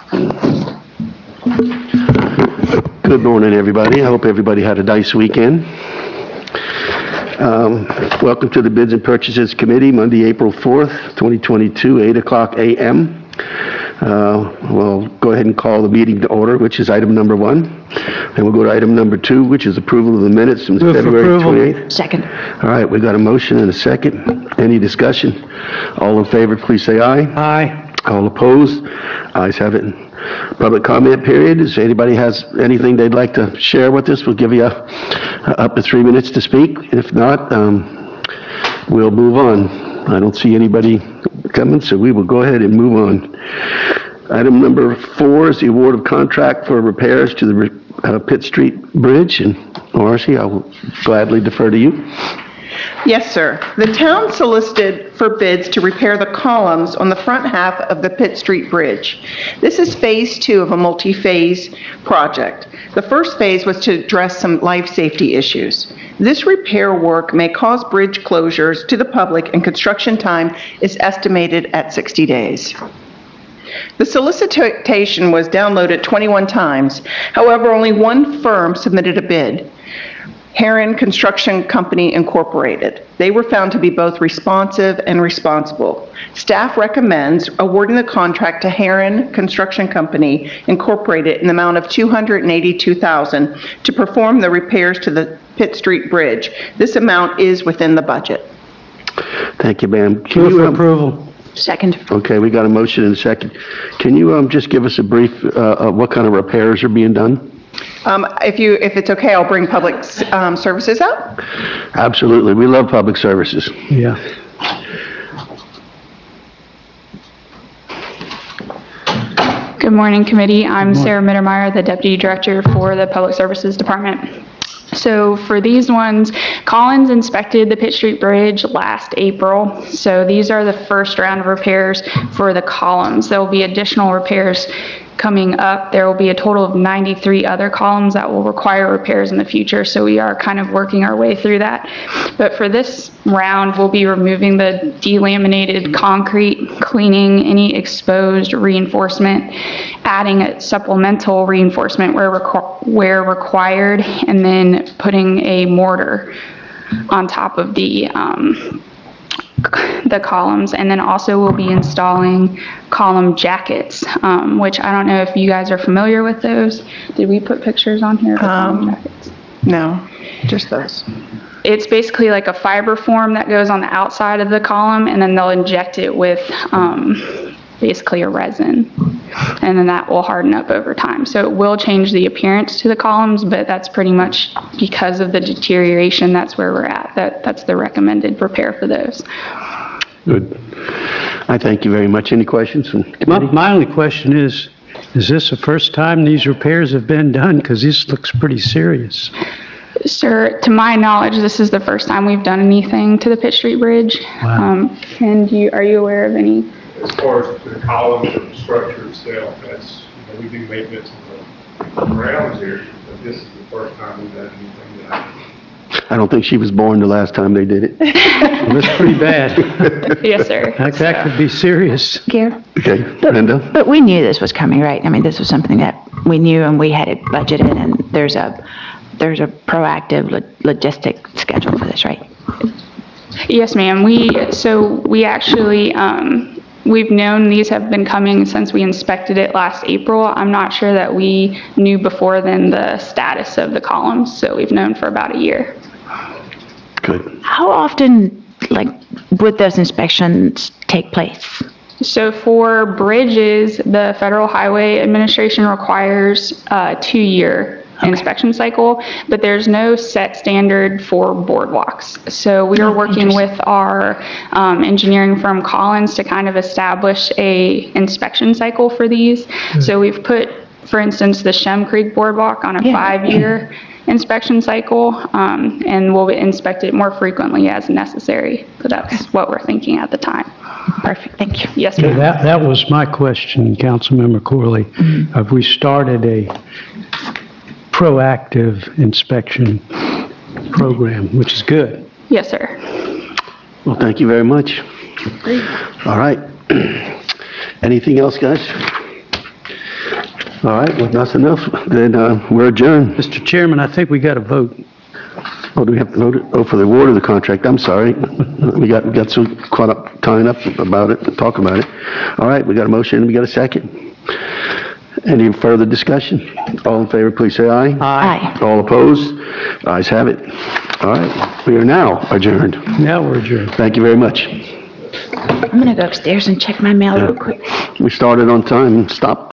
Good morning, everybody. I hope everybody had a nice weekend. Welcome to the Bids and Purchases Committee, Monday, April 4th, 2022, 8 o'clock a.m. We'll go ahead and call the meeting to order, which is item number 1. Then we'll go to item number 2, which is approval of the minutes from February 28th. Second. All right, we got a motion and a second. Any discussion? All in favor, please say aye. Aye. All opposed? Ayes have it. Public comment period. If anybody has anything they'd like to share with us, we'll give you up to 3 minutes to speak. If not, we'll move on. I don't see anybody coming, so we will go ahead and move on. Item number 4 is the award of contract for repairs to the Pitt Street Bridge. And Marcy, I will gladly defer to you. Yes, sir. The town solicited for bids to repair the columns on the front half of the Pitt Street Bridge. This is phase 2 of a multi-phase project. The first phase was to address some life safety issues. This repair work may cause bridge closures to the public, and construction time is estimated at 60 days. The solicitation was downloaded 21 times. However, only one firm submitted a bid. Heron Construction Company Incorporated. They were found to be both responsive and responsible. Staff recommends awarding the contract to Heron Construction Company Incorporated in the amount of $282,000 to perform the repairs to the Pitt Street Bridge. This amount is within the budget. Thank you, ma'am. Move for approval. Second. Okay, we got a motion and a second. Can you just give us a brief of what kind of repairs are being done? If it's okay, I'll bring public services up. Absolutely. We love public services. Yeah. Good morning, committee. I'm Sarah Mittermeier, the Deputy Director for the Public Services Department. So for these ones, Collins inspected the Pitt Street Bridge last April. So these are the first round of repairs for the columns. There will be additional repairs coming up. There will be a total of 93 other columns that will require repairs in the future. So we are kind of working our way through that. But for this round, we'll be removing the delaminated concrete, cleaning any exposed reinforcement, adding a supplemental reinforcement where required, and then putting a mortar on top of the columns. And then also we'll be installing column jackets, which I don't know if you guys are familiar with those. Did we put pictures on here of the column jackets? No, just those. It's basically like a fiber form that goes on the outside of the column, and then they'll inject it with basically a resin, and then that will harden up over time. So it will change the appearance to the columns, but that's pretty much because of the deterioration. That's where we're at. That's the recommended repair for those. Good. I thank you very much. Any questions from the committee? My only question is this the first time these repairs have been done? Because this looks pretty serious. Sir, to my knowledge, this is the first time we've done anything to the Pitt Street Bridge. Wow. And are you aware of any? As far as the columns or the structure itself, that's, we do maintenance on the grounds here, but this is the first time we've done anything that I don't think she was born the last time they did it. Well, that's pretty bad. Yes, sir. That could be serious. Gare? Okay, Linda? But we knew this was coming, right? I mean, this was something that we knew and we had it budgeted, and there's a proactive logistic schedule for this, right? Yes, ma'am. We actually, we've known these have been coming since we inspected it last April. I'm not sure that we knew before then the status of the columns, so we've known for about a year. Good. How often, would those inspections take place? So for bridges, the Federal Highway Administration requires a 2-year inspection cycle, but there's no set standard for boardwalks. So we are working with our engineering firm Collins to kind of establish a inspection cycle for these. So we've put, for instance, the Shem Creek Boardwalk on a 5-year inspection cycle, and we'll inspect it more frequently as necessary. So that's what we're thinking at the time. Perfect, thank you. Yes, ma'am. That was my question, Councilmember Corley. Have we started a proactive inspection program, which is good? Yes, sir. Well, thank you very much. All right. Anything else, guys? All right, well, that's enough. Then we're adjourned. Mr. Chairman, I think we got to vote. Oh, do we have to vote? Oh, for the award of the contract, I'm sorry. We got so caught up, tying up about it, talk about it. All right, we got a motion, we got a second. Any further discussion? All in favor, please say aye. Aye. All opposed? Ayes have it. All right, we are now adjourned. Now we're adjourned. Thank you very much. I'm gonna go upstairs and check my mail real quick. We started on time and stopped